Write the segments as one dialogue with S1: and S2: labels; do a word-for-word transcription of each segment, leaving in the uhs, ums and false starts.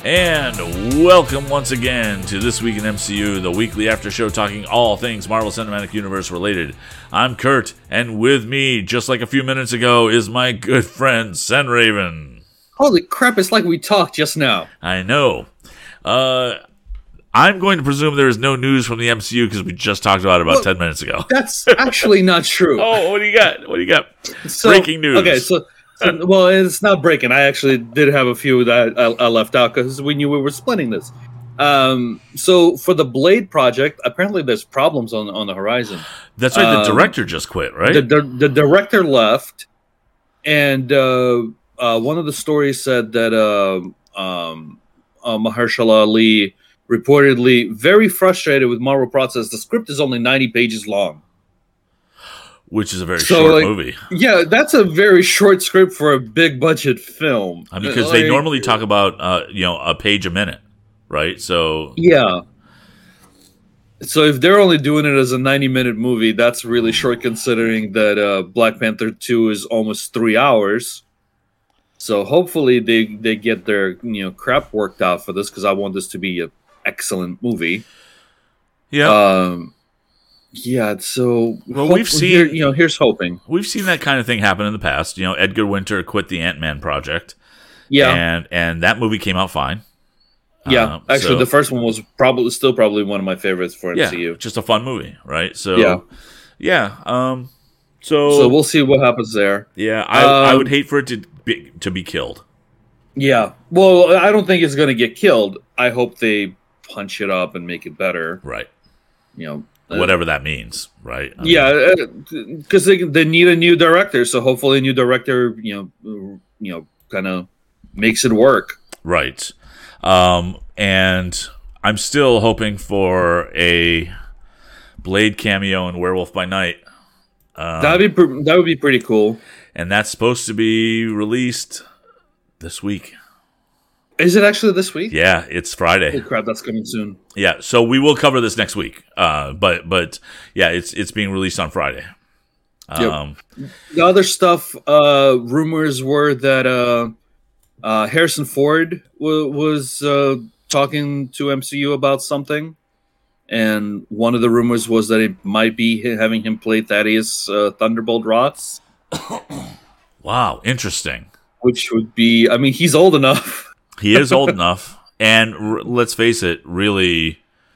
S1: And welcome once again to This Week in M C U, the weekly after show talking all things Marvel Cinematic Universe related. I'm Kurt, and with me, just like a few minutes ago, is my good friend, Sen Raven.
S2: Holy crap, it's like we talked just now.
S1: I know. Uh, I'm going to presume there is no news from the M C U because we just talked about it about well, ten minutes ago.
S2: That's actually not true.
S1: Oh, what do you got? What do you got?
S2: So,
S1: Breaking news.
S2: Okay, so... Well, it's not breaking. I actually did have a few that I, I left out because we knew we were splitting this. Um, so for the Blade project, apparently there's problems on on the horizon.
S1: That's right.
S2: Um,
S1: the director just quit, right?
S2: The, the, the director left, and uh, uh, one of the stories said that uh, um, uh, Mahershala Ali reportedly very frustrated with Marvel process. The script is only ninety pages long.
S1: Which is a very
S2: so,
S1: short
S2: like,
S1: movie.
S2: Yeah, that's a very short script for a big budget film.
S1: I mean, because
S2: like,
S1: they normally talk about uh, you know a page a minute, right? So
S2: yeah. So if they're only doing it as a ninety minute movie, that's really short considering that uh, Black Panther two is almost three hours. So hopefully they they get their you know crap worked out for this because I want this to be an excellent movie.
S1: Yeah.
S2: Um, Yeah, so
S1: well, we've seen
S2: here, you know. Here's hoping
S1: we've seen that kind of thing happen in the past. You know, Edgar Winter quit the Ant-Man project.
S2: Yeah,
S1: and and that movie came out fine.
S2: Yeah,
S1: um,
S2: actually,
S1: so,
S2: the first one was probably still probably one of my favorites for
S1: yeah,
S2: M C U.
S1: Just a fun movie, right? So
S2: yeah,
S1: yeah. Um, so
S2: so we'll see what happens there.
S1: Yeah, I um, I would hate for it to be to be killed.
S2: Yeah, well, I don't think it's going to get killed. I hope they punch it up and make it better.
S1: Right.
S2: You know.
S1: Whatever that means, right?
S2: I yeah, because they, they need a new director, so hopefully a new director, you know, you know, kind of makes it work.
S1: Right. Um, and I'm still hoping for a Blade cameo in Werewolf by Night. Um,
S2: That'd be that would be pretty cool.
S1: And that's supposed to be released this week.
S2: Is it actually this week?
S1: Yeah, it's Friday.
S2: Holy crap, that's coming soon.
S1: Yeah, so we will cover this next week. Uh, but but yeah, it's it's being released on Friday. Um,
S2: yep. The other stuff, uh, rumors were that uh, uh, Harrison Ford w- was uh, talking to M C U about something, and one of the rumors was that it might be having him play Thaddeus uh, Thunderbolt Ross.
S1: Wow, interesting.
S2: Which would be, I mean, he's old enough.
S1: He is old enough, and r- let's face it, really,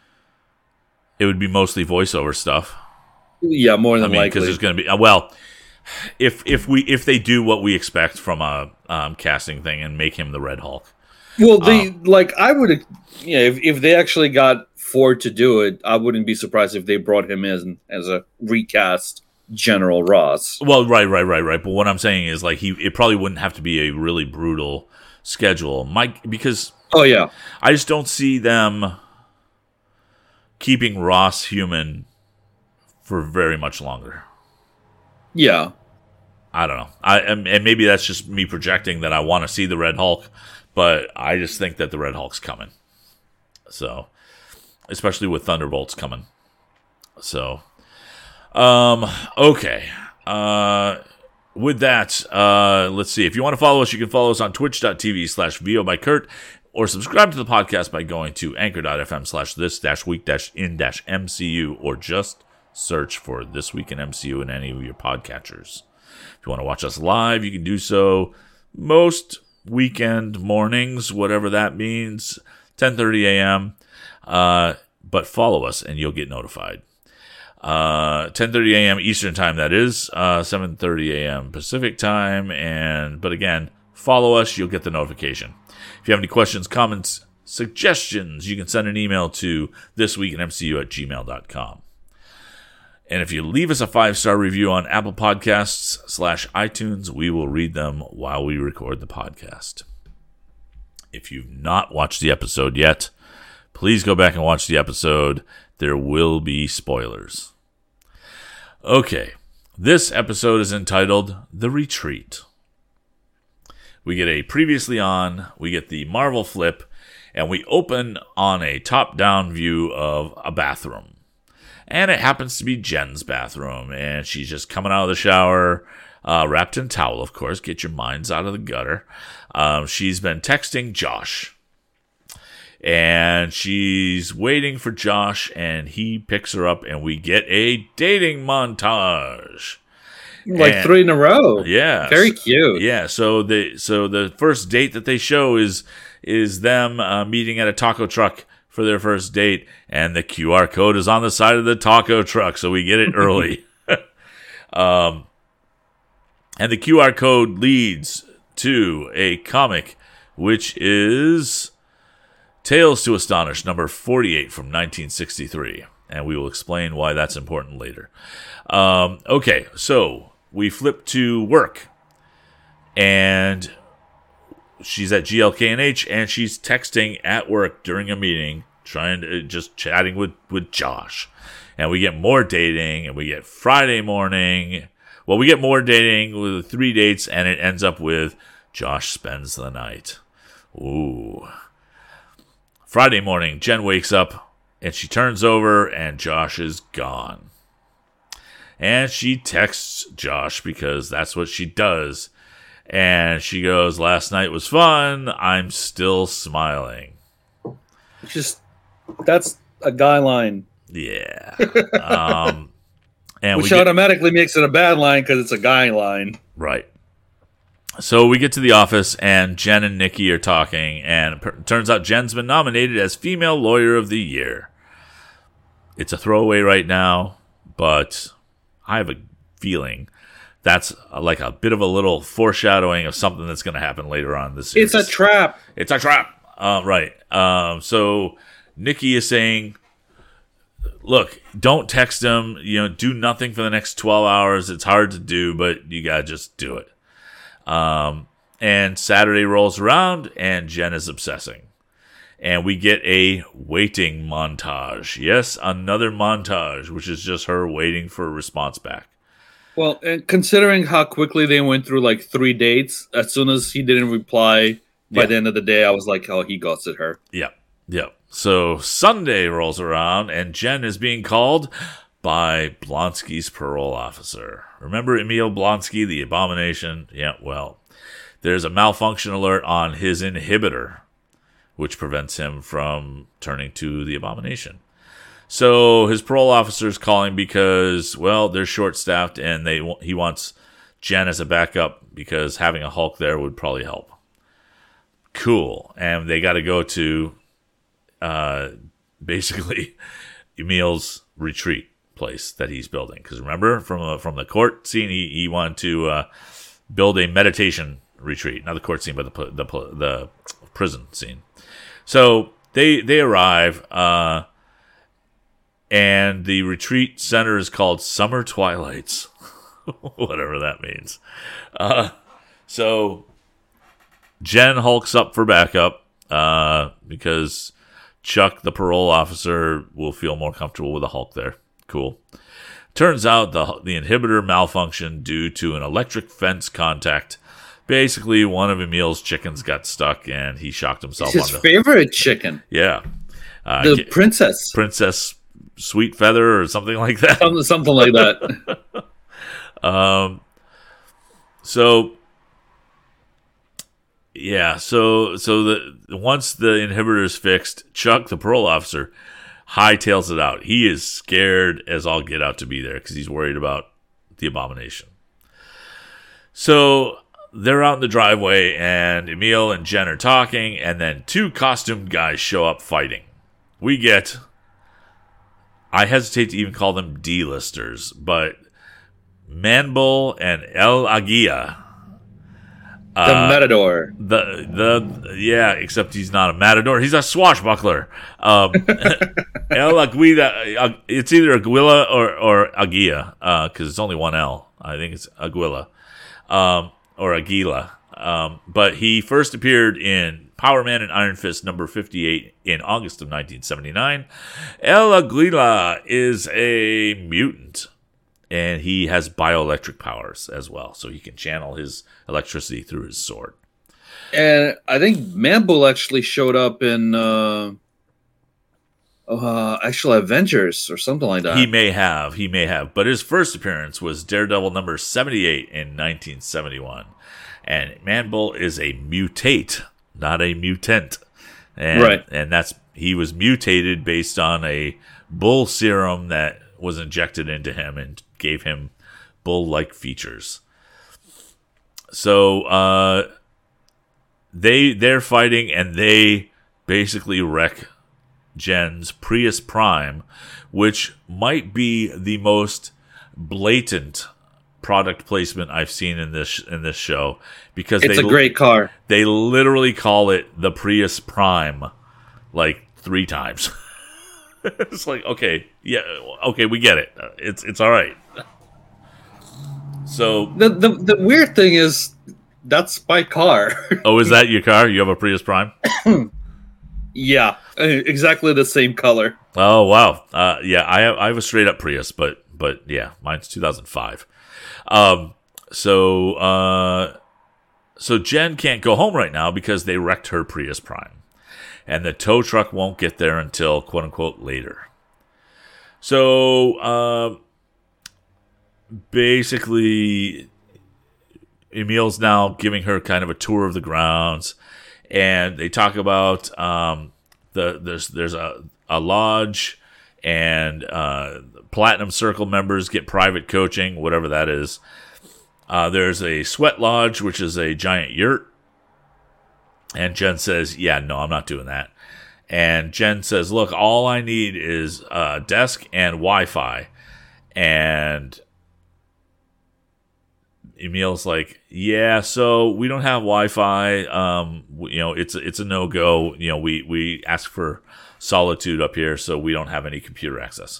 S1: it would be mostly voiceover stuff.
S2: Yeah, more than
S1: I mean,
S2: likely.
S1: because there's going to be uh, well, if if we if they do what we expect from a um, casting thing and make him the Red Hulk.
S2: Well, they
S1: um,
S2: like I would, yeah. If if they actually got Ford to do it, I wouldn't be surprised if they brought him in as a recast General Ross.
S1: Well, right, right, right, right. But what I'm saying is, like, he it probably wouldn't have to be a really brutal schedule, Mike, because
S2: oh yeah,
S1: I just don't see them keeping Ross human for very much longer.
S2: Yeah,
S1: I don't know. I and maybe that's just me projecting that I want to see the Red Hulk, but I just think that the Red Hulk's coming. So, especially with Thunderbolts coming. So, um, okay. Uh. With that, uh, let's see. If you want to follow us, you can follow us on twitch.tv slash VO by Kurt, or subscribe to the podcast by going to anchor.fm slash this dash week dash in dash MCU, or just search for This Week in M C U in any of your podcatchers. If you want to watch us live, you can do so most weekend mornings, whatever that means, ten thirty a.m. Uh, but follow us and you'll get notified. Uh, ten thirty a.m. Eastern time, that is, uh, seven thirty a.m. Pacific time, and, but again, follow us, you'll get the notification. If you have any questions, comments, suggestions, you can send an email to thisweekinmcu at gmail dot com. And if you leave us a five-star review on Apple Podcasts slash iTunes, we will read them while we record the podcast. If you've not watched the episode yet, please go back and watch the episode. There will be spoilers. Okay, this episode is entitled The Retreat. We get a previously on, we get the Marvel flip, and we open on a top-down view of a bathroom. And it happens to be Jen's bathroom, and she's just coming out of the shower, uh, wrapped in towel, of course. Get your minds out of the gutter. Um, she's been texting Josh. And she's waiting for Josh, and he picks her up, and we get a dating montage.
S2: Like
S1: and,
S2: three in a row.
S1: Yeah.
S2: Very cute.
S1: Yeah. So the so the first date that they show is is them uh, meeting at a taco truck for their first date, and the Q R code is on the side of the taco truck, so we get it early. um, and the Q R code leads to a comic, which is Tales to Astonish, number forty-eight from nineteen sixty-three. And we will explain why that's important later. Um, okay, so we flip to work. And she's at G L K N H, and she's texting at work during a meeting, trying to, just chatting with, with Josh. And we get more dating, and we get Friday morning. Well, we get more dating with three dates, and it ends up with Josh spends the night. Ooh. Friday morning, Jen wakes up, and she turns over, and Josh is gone. And she texts Josh because that's what she does. And she goes, last night was fun. I'm still smiling.
S2: Just, that's a guy line.
S1: Yeah. Um, and
S2: Which
S1: we get,
S2: automatically makes it a bad line because it's a guy line.
S1: Right. So we get to the office, and Jen and Nikki are talking, and it turns out Jen's been nominated as Female Lawyer of the Year. It's a throwaway right now, but I have a feeling that's like a bit of a little foreshadowing of something that's going to happen later on this series.
S2: It's a trap.
S1: It's a trap. Uh, right. Um, so Nikki is saying, look, don't text him. You know, do nothing for the next twelve hours. It's hard to do, but you got to just do it. Um, and Saturday rolls around, and Jen is obsessing. And we get a waiting montage. Yes, another montage, which is just her waiting for a response back.
S2: Well, and considering how quickly they went through like three dates, as soon as he didn't reply, by
S1: yeah.
S2: the end of the day, I was like, oh, he ghosted her.
S1: Yeah, yeah. So Sunday rolls around, and Jen is being called by Blonsky's parole officer. Remember Emil Blonsky, the abomination? Yeah, well, there's a malfunction alert on his inhibitor, which prevents him from turning to the abomination. So his parole officer is calling because, well, they're short-staffed, and they he wants Jen as a backup because having a Hulk there would probably help. Cool. And they got to go to uh, basically Emil's retreat place that he's building. Because remember, from uh, from the court scene, he, he wanted to uh, build a meditation retreat. Not the court scene, but the the, the prison scene. So they they arrive, uh, and the retreat center is called Summer Twilights, whatever that means. Uh, so Jen hulks up for backup uh, because Chuck, the parole officer, will feel more comfortable with a Hulk there. Cool. Turns out the the inhibitor malfunctioned due to an electric fence contact. Basically, one of Emil's chickens got stuck, and he shocked himself.
S2: It's his
S1: on the
S2: favorite chicken.
S1: Yeah, uh,
S2: the
S1: get,
S2: princess,
S1: Princess Sweet Feather, or something like that.
S2: Something, something like that.
S1: um. So, yeah. So, so the once the inhibitor is fixed, Chuck, the parole officer, hightails it out. He is scared as all get out to be there because he's worried about the abomination. So they're out in the driveway, and Emil and Jen are talking, and then two costumed guys show up fighting. We get, I hesitate to even call them D-listers, but Manbull and El Aguila.
S2: The
S1: uh,
S2: Matador.
S1: The, the, yeah, except he's not a matador. He's a swashbuckler. Um, El Aguila, it's either Aguila or, or Aguila, uh, because it's only one L. I think it's Aguila. Um, or Aguila. Um, but he first appeared in Power Man and Iron Fist number fifty-eight in August of nineteen seventy-nine. El Aguila is a mutant, and he has bioelectric powers as well, so he can channel his electricity through his sword.
S2: And I think Manbull actually showed up in uh, uh, actual Avengers or something like that.
S1: He may have, he may have, but his first appearance was Daredevil number seventy-eight in nineteen seventy-one. And Manbull is a mutate, not a mutant, and
S2: right.
S1: and that's he was mutated based on a bull serum that was injected into him and gave him bull-like features. So uh, they they're fighting, and they basically wreck Jen's Prius Prime, which might be the most blatant product placement I've seen in this in this show, because
S2: it's
S1: they,
S2: a great car.
S1: They literally call it the Prius Prime like three times. It's like, okay, yeah, okay, we get it. It's it's all right. So
S2: the the the weird thing is that's my car.
S1: Oh, is that your car? You have a Prius Prime?
S2: Yeah, exactly the same color.
S1: Oh wow, uh, yeah, I have I have a straight up Prius, but but yeah, mine's two thousand five. Um, so uh, so Jen can't go home right now because they wrecked her Prius Prime, and the tow truck won't get there until quote unquote later. So uh, basically, Emil's now giving her kind of a tour of the grounds. And they talk about um, the there's there's a, a lodge, and uh, Platinum Circle members get private coaching, whatever that is. Uh, there's a sweat lodge, which is a giant yurt. And Jen says, yeah, no, I'm not doing that. And Jen says, look, all I need is a desk and Wi-Fi. And Emil's like, yeah, so we don't have Wi-Fi. Um, you know, it's it's a no go. You know, we we ask for solitude up here, so we don't have any computer access.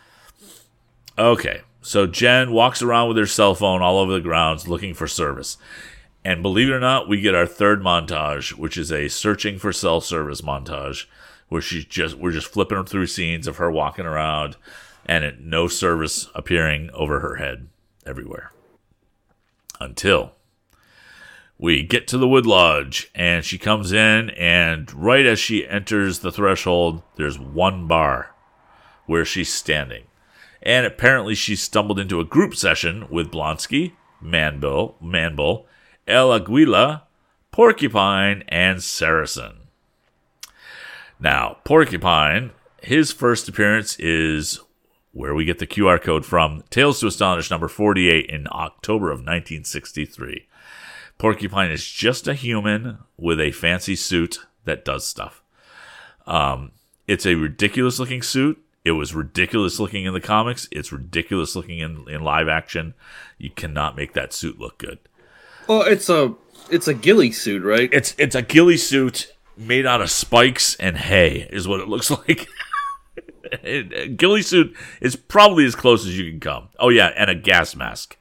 S1: Okay, so Jen walks around with her cell phone all over the grounds looking for service, and believe it or not, we get our third montage, which is a searching for cell service montage, where she's just we're just flipping through scenes of her walking around, and it, no service appearing over her head everywhere. Until we get to the Wood Lodge, and she comes in, and right as she enters the threshold, there's one bar where she's standing. And apparently she stumbled into a group session with Blonsky, Manbull, Manbull, El Aguila, Porcupine, and Saracen. Now, Porcupine, his first appearance is where we get the Q R code from, Tales to Astonish number forty-eight in October of nineteen sixty-three. Porcupine is just a human with a fancy suit that does stuff. Um, it's a ridiculous looking suit. It was ridiculous looking in the comics. It's ridiculous looking in, in live action. You cannot make that suit look good.
S2: Well, it's a it's a ghillie suit, right?
S1: It's it's a ghillie suit made out of spikes and hay is what it looks like. Ghillie suit is probably as close as you can come. Oh yeah, and a gas mask.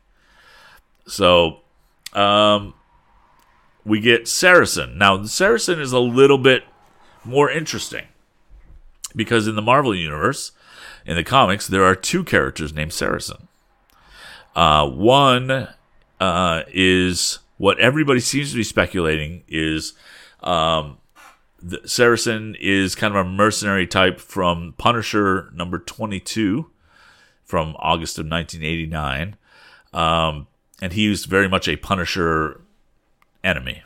S1: So, um, we get Saracen. Now, Saracen is a little bit more interesting because in the Marvel universe, in the comics, there are two characters named Saracen. Uh, one uh, is what everybody seems to be speculating is um, The, Saracen is kind of a mercenary type from Punisher number twenty-two from August of nineteen eighty-nine. Um, and he was very much a Punisher enemy.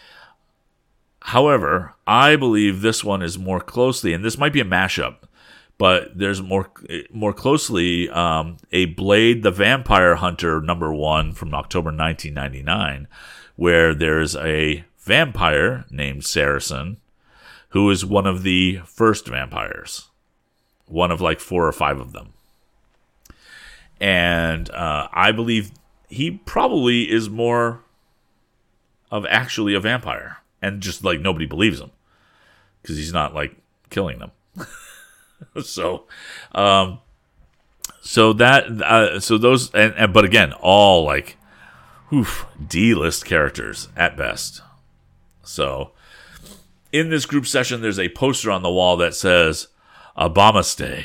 S1: However, I believe this one is more closely, and this might be a mashup, but there's more more closely um, a Blade the Vampire Hunter number one from October nineteen ninety-nine, where there's a vampire named Saracen, who is one of the first vampires. One of like four or five of them. And uh, I believe he probably is more of actually a vampire. And just like nobody believes him. Because he's not like killing them. so, um, so that, uh, so those, and, and but again, all like, oof, D-list characters at best. So, in this group session, there's a poster on the wall that says "Obama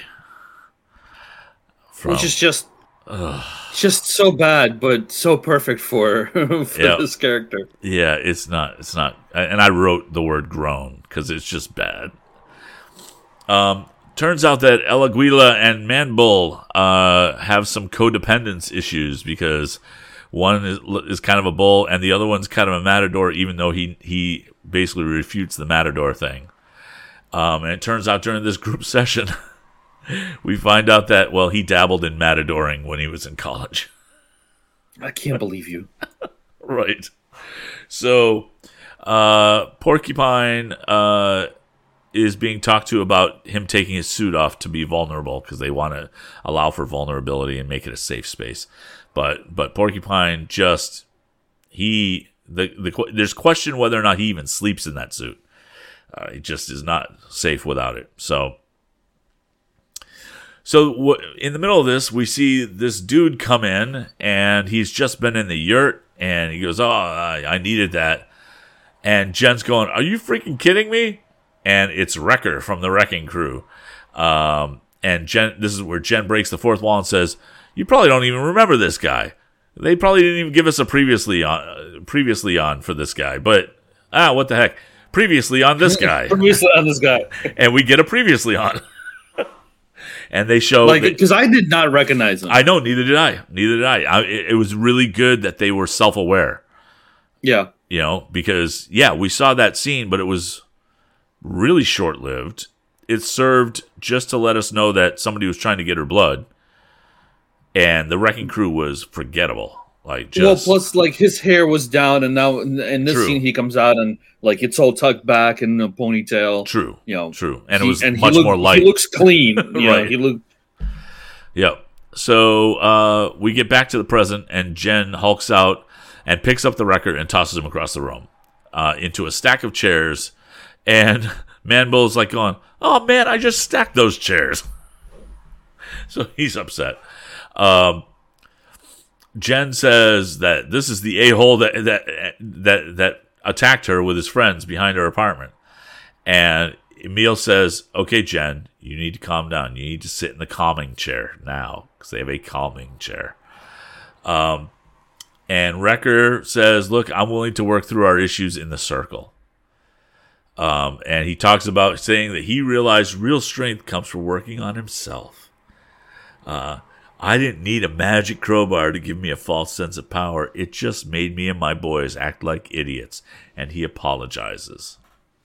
S1: from,
S2: which is just ugh. just so bad, but so perfect for for
S1: yeah.
S2: this character.
S1: Yeah, it's not. It's not. And I wrote the word "groan" because it's just bad. Um, turns out that El Aguila and Manbull uh, have some codependence issues because one is, is kind of a bull and the other one's kind of a matador, even though he he basically refutes the matador thing. Um, and it turns out during this group session, we find out that, well, he dabbled in matadoring when he was in college.
S2: I can't believe you.
S1: Right. So, uh, Porcupine uh, is being talked to about him taking his suit off to be vulnerable because they want to allow for vulnerability and make it a safe space. But but Porcupine just he the the there's question whether or not he even sleeps in that suit. Uh, it just is not safe without it. So. So w- in the middle of this, we see this dude come in, and he's just been in the yurt, and he goes, oh, I, I needed that. And Jen's going, are you freaking kidding me? And it's Wrecker from the Wrecking Crew. Um, and Jen, this is where Jen breaks the fourth wall and says, you probably don't even remember this guy. They probably didn't even give us a previously on, uh, previously on for this guy. But, ah, what the heck? Previously on this guy.
S2: Previously on this guy.
S1: And we get a previously on. And they show
S2: like because I did not recognize him.
S1: I know, neither did I. Neither did I. I it, it was really good that they were self-aware.
S2: Yeah,
S1: you know, because yeah, we saw that scene, but it was really short-lived. It served just to let us know that somebody was trying to get her blood, and the Wrecking Crew was forgettable. Like, just
S2: well, plus like his hair was down, and now in, in this
S1: True.
S2: scene he comes out and like it's all tucked back in a ponytail.
S1: True,
S2: you know,
S1: true, and
S2: he,
S1: it was
S2: and
S1: much
S2: he look,
S1: more light.
S2: He looks clean, you
S1: Right.
S2: know, he looked.
S1: Yep. So uh, we get back to the present, and Jen hulks out and picks up the record and tosses him across the room uh, into a stack of chairs. And Manbull's like going, "Oh man, I just stacked those chairs." So he's upset. Um, Jen says that this is the a-hole that that that that attacked her with his friends behind her apartment. And Emil says, "Okay, Jen, you need to calm down. You need to sit in the calming chair now because they have a calming chair." Um, and Wrecker says, "Look, I'm willing to work through our issues in the circle." Um, and he talks about saying that he realized real strength comes from working on himself. Uh, I didn't need a magic crowbar to give me a false sense of power. It just made me and my boys act like idiots. And he apologizes.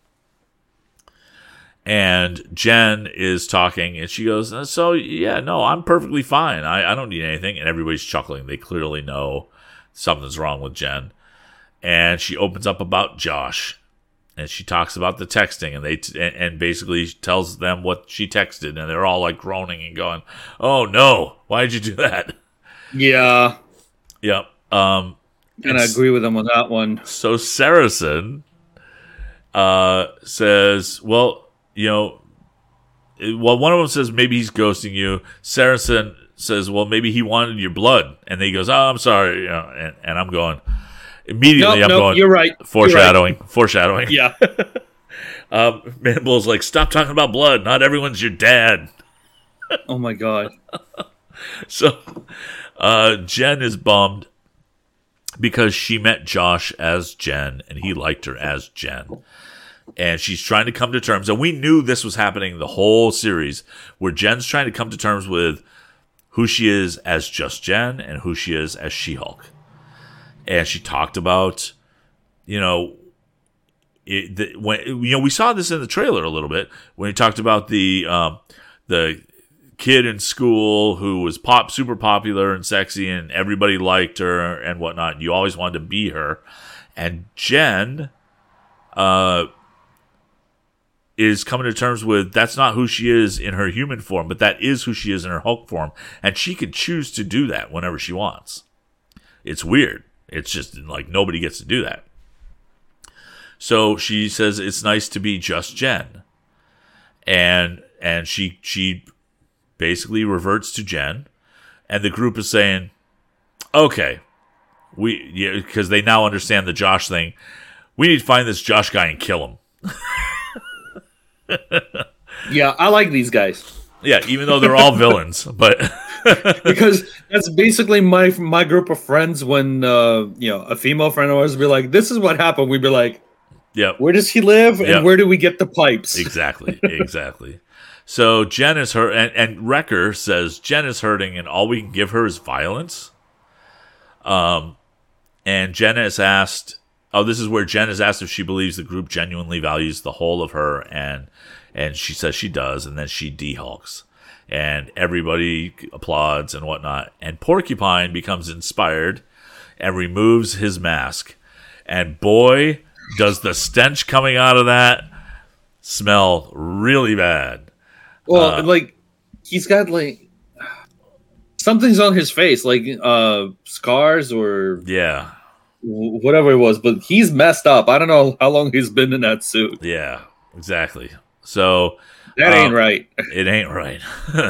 S1: And Jen is talking, and she goes, so, yeah, no, I'm perfectly fine. I, I don't need anything. And everybody's chuckling. They clearly know something's wrong with Jen. And she opens up about Josh. And she talks about the texting, and they t- and, and basically tells them what she texted, and they're all like groaning and going, "Oh no, why did you do that?"
S2: Yeah,
S1: yep. Um,
S2: and I agree with them on that one.
S1: So Saracen uh, says, "Well, you know, well, one of them says maybe he's ghosting you." Saracen says, "Well, maybe he wanted your blood," and then he goes, "Oh, I'm sorry," you know, and, and I'm going. Immediately,
S2: nope,
S1: I'm
S2: nope,
S1: going.
S2: You're right.
S1: Foreshadowing.
S2: You're right.
S1: Foreshadowing.
S2: Yeah.
S1: um, Manbull's like, stop talking about blood. Not everyone's your dad.
S2: Oh my god.
S1: So, uh, Jen is bummed because she met Josh as Jen, and he liked her as Jen. And she's trying to come to terms. And we knew this was happening the whole series, where Jen's trying to come to terms with who she is as just Jen and who she is as She-Hulk. And she talked about, you know, it, the, when you know we saw this in the trailer a little bit when he talked about the um, the kid in school who was pop super popular and sexy and everybody liked her and whatnot. And you always wanted to be her. And Jen uh, is coming to terms with that's not who she is in her human form, but that is who she is in her Hulk form, and she can choose to do that whenever she wants. It's weird. It's just like nobody gets to do that. So she says it's nice to be just Jen. And and she she basically reverts to Jen. And the group is saying, okay, we yeah, because they now understand the Josh thing. We need to find this Josh guy and kill him.
S2: Yeah, I like these guys.
S1: Yeah, even though they're all villains, but
S2: because that's basically my my group of friends. When uh, you know, a female friend of ours would be like, "This is what happened," we'd be like,
S1: "Yeah,
S2: where does he live, and
S1: yep.
S2: where do we get the pipes?"
S1: Exactly, exactly. So Jen is hurt, and, and Wrecker says Jen is hurting, and all we can give her is violence. Um, and Jen has asked oh, this is where Jen is asked if she believes the group genuinely values the whole of her, and and she says she does, and then she de-hulks. And everybody applauds and whatnot. And Porcupine becomes inspired and removes his mask. And boy, does the stench coming out of that smell really bad.
S2: Well,
S1: Uh,
S2: like, he's got, like, something's on his face, like uh, scars or
S1: Yeah,
S2: w- whatever it was, but he's messed up. I don't know how long he's been in that suit.
S1: yeah, exactly. So
S2: That ain't
S1: um,
S2: right.
S1: It ain't right.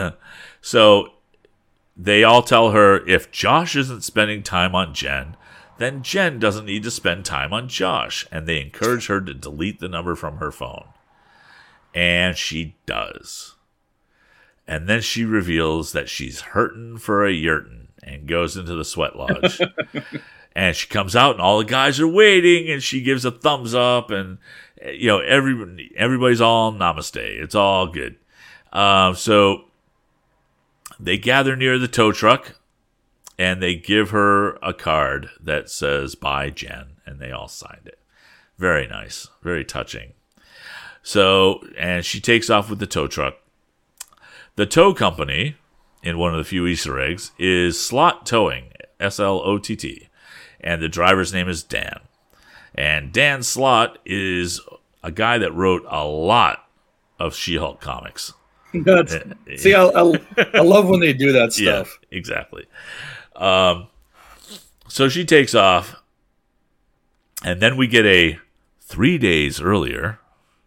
S1: So they all tell her if Josh isn't spending time on Jen, then Jen doesn't need to spend time on Josh. And they encourage her to delete the number from her phone. And she does. And then she reveals that she's hurting for a yurtin and goes into the sweat lodge. And she comes out and all the guys are waiting and she gives a thumbs up and, you know, every, everybody's all namaste. It's all good. Um, so they gather near the tow truck and they give her a card that says, "Bye, Jen," and they all signed it. Very nice. Very touching. So, and she takes off with the tow truck. The tow company, in one of the few Easter eggs, is Slott Towing, S L O T T. And the driver's name is Dan. And Dan Slott is a guy that wrote a lot of She-Hulk comics.
S2: That's, see, I, I, I love when they do that stuff.
S1: Yeah, exactly. Um, so she takes off, and then we get a three days earlier,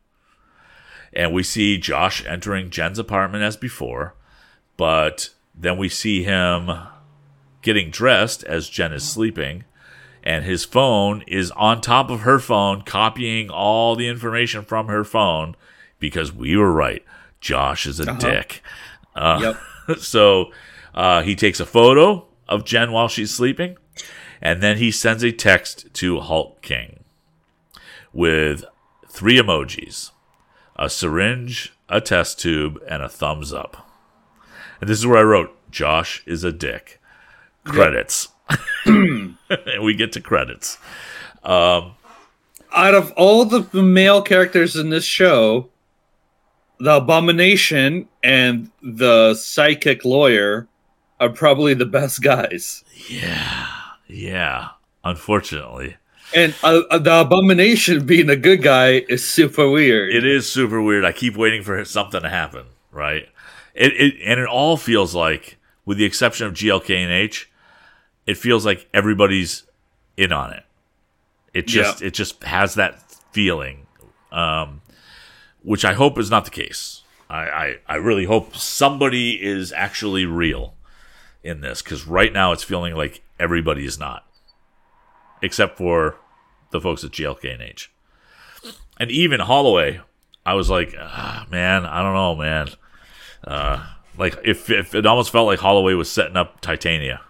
S1: and we see Josh entering Jen's apartment as before, but then we see him getting dressed as Jen is sleeping, and his phone is on top of her phone, copying all the information from her phone, because we were right. Josh is a uh-huh. dick. Uh, yep. So uh, he takes a photo of Jen while she's sleeping, and then he sends a text to Hulk King with three emojis: a syringe, a test tube, and a thumbs up. And this is where I wrote, "Josh is a dick." Credits. Yep. And we get to credits. Um,
S2: Out of all the male characters in this show, the Abomination and the psychic lawyer are probably the best guys.
S1: Yeah, yeah. Unfortunately,
S2: and uh, the Abomination being a good guy is super weird.
S1: It is super weird. I keep waiting for something to happen, right? It, it and it all feels like, with the exception of G L K and H, it feels like everybody's in on it. It just yeah. it just has that feeling. Um, which I hope is not the case. I, I, I really hope somebody is actually real in this, because right now it's feeling like everybody is not, except for the folks at G L K and H. And even Holloway, I was like, ah, man, I don't know, man. Uh, like, if, if it almost felt like Holloway was setting up Titania.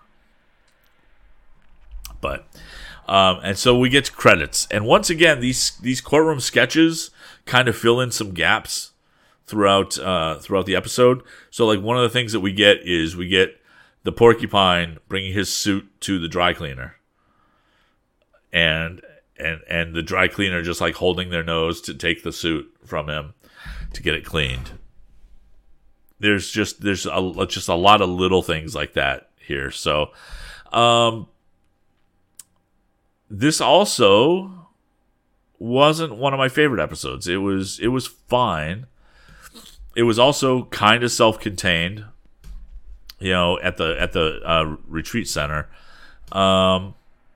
S1: But, um, and so we get to credits. And once again, these these courtroom sketches kind of fill in some gaps throughout uh, throughout the episode. So, like, one of the things that we get is we get the Porcupine bringing his suit to the dry cleaner, and and and the dry cleaner just like holding their nose to take the suit from him to get it cleaned. There's just there's a, just a lot of little things like that here. So, um, this also wasn't one of my favorite episodes. It was it was fine. It was also kind of self-contained, you know, at the at the uh, retreat center. Um,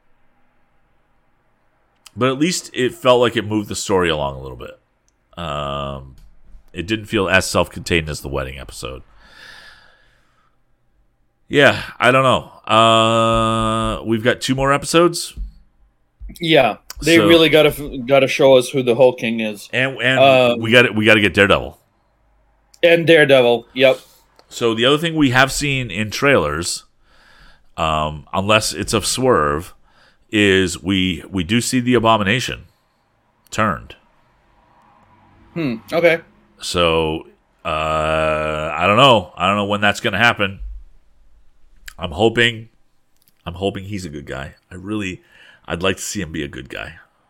S1: but at least it felt like it moved the story along a little bit. Um, it didn't feel as self-contained as the wedding episode. Yeah, I don't know. Uh, we've got two more episodes.
S2: Yeah, they so, really got to got to show us who the Hulk King is,
S1: and and
S2: um,
S1: we got we got to get Daredevil
S2: and Daredevil. Yep.
S1: So the other thing we have seen in trailers, um, unless it's a swerve, is we we do see the Abomination turned.
S2: Hmm. Okay.
S1: So uh, I don't know. I don't know when that's going to happen. I'm hoping. I'm hoping he's a good guy. I really. I'd like to see him be a good guy.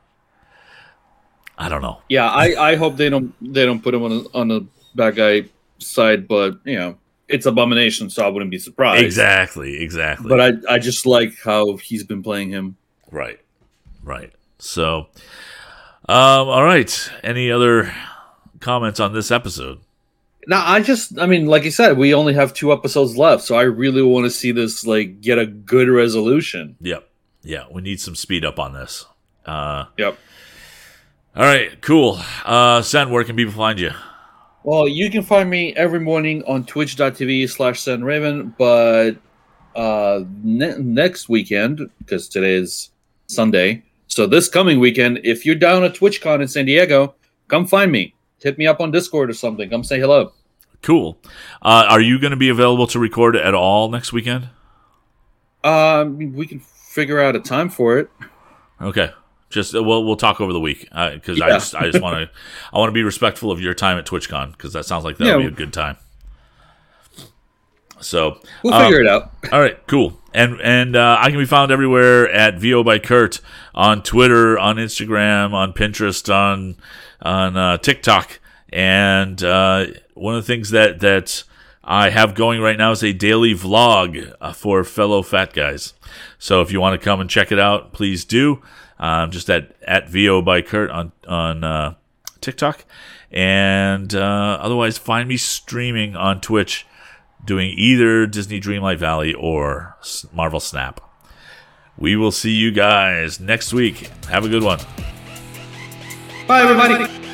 S1: I don't know.
S2: Yeah, I, I hope they don't they don't put him on a, on the bad guy side, but you know it's Abomination, so I wouldn't be surprised.
S1: Exactly, exactly.
S2: But I I just like how he's been playing him.
S1: Right, right. So, um, all right. Any other comments on this episode?
S2: Now, I just, I mean, like I said, we only have two episodes left, so I really want to see this like get a good resolution.
S1: Yep, yeah. We need some speed up on this. Uh,
S2: yep.
S1: All right, cool. Uh, Sen, where can people find you?
S2: Well, you can find me every morning on twitch.tv slash SenRaven, but uh, ne- next weekend, because today is Sunday, so this coming weekend, if you're down at TwitchCon in San Diego, come find me. Hit me up on Discord or something. Come say hello.
S1: Cool. Uh, are you going to be available to record at all next weekend?
S2: Um, we can figure out a time for it.
S1: Okay. Just uh, we'll we'll talk over the week because uh, yeah. I just I just want to I want to be respectful of your time at TwitchCon because that sounds like that'll yeah. be a good time. So
S2: we'll um, figure it out.
S1: All right, cool. And and uh, I can be found everywhere at V O by Kurt on Twitter, on Instagram, on Pinterest, on on uh, TikTok. And uh, one of the things that that I have going right now is a daily vlog uh, for fellow fat guys. So if you want to come and check it out, please do. Um, just at at V O by Kurt on on uh, TikTok, and uh, otherwise find me streaming on Twitch, doing either Disney Dreamlight Valley or Marvel Snap. We will see you guys next week. Have a good one.
S2: Bye, everybody.